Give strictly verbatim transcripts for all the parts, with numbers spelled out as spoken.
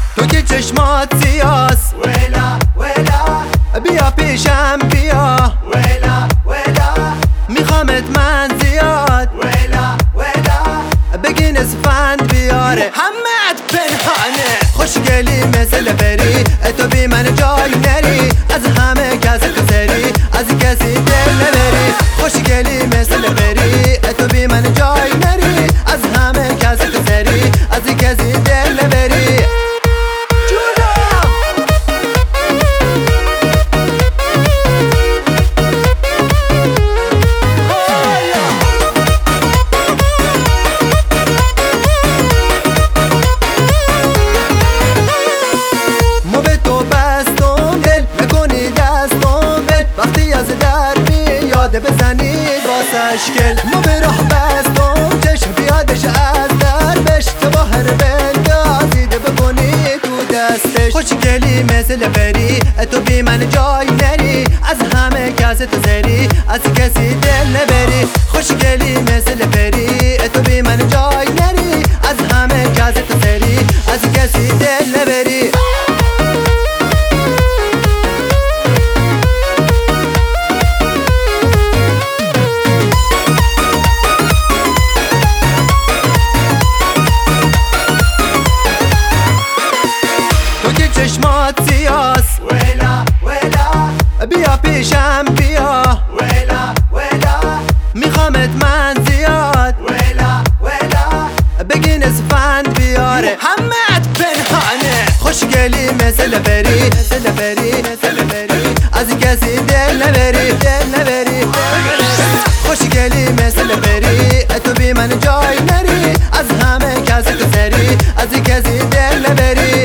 تو که چشمات سیاس ویلا ویلا بیا پیشم بیا ویلا ویلا میخوامت من زیاد ویلا ویلا بگین اسفند بیاره همت پنهانه خوشگلی مثل بری تو بی من جای نری از همه کس گذری از کسی دل نبری خوشگلی مثل بری تو بی من جای نری از همه کس گذری از کسی دل نبری بزنید با اشکل ما به راه بستم چشم بیادش از دربش تو با هر بندازیده بکنی تو دستش خوشگلی مثل بری تو بی من جای نری از همه کس تو زری از کسی دل نبری خوشگلی مثل بری تو بی من جای نری از همه کس تو زری از کسی دل نبری چشمات سیاس ویلا ویلا بیا پیشم بیا ویلا ویلا میخوامت من زیاد ویلا ویلا بگین اسفند بیاره همت پنهانه خوشگلی مثل بری مثل بری مثل بری از کسی دل نبری دل نبری خوشگلی مثل بری تو بی من جای نری از همه کسی تو زری از کسی دل نبری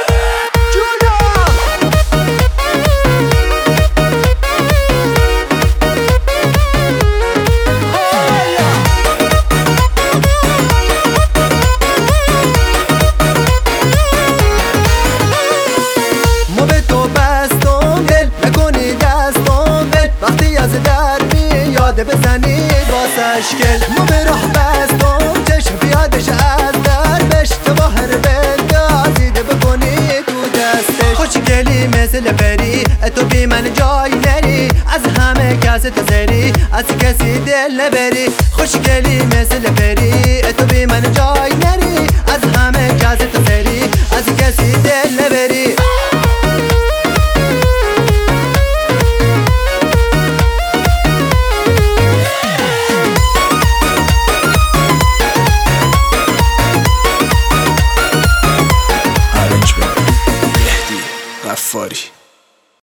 بزنید با اشکل ما به راه بستم چشم بیادش از دربش تو با هر بندازیده بکنی تو دستش خوشگلی مثل بری تو بی من جای نری از همه کس تو زری از کسی دل نبری خوشگلی مثل بری تو بی من جای نری از همه کس تو زری از کسی دل نبری غفاری.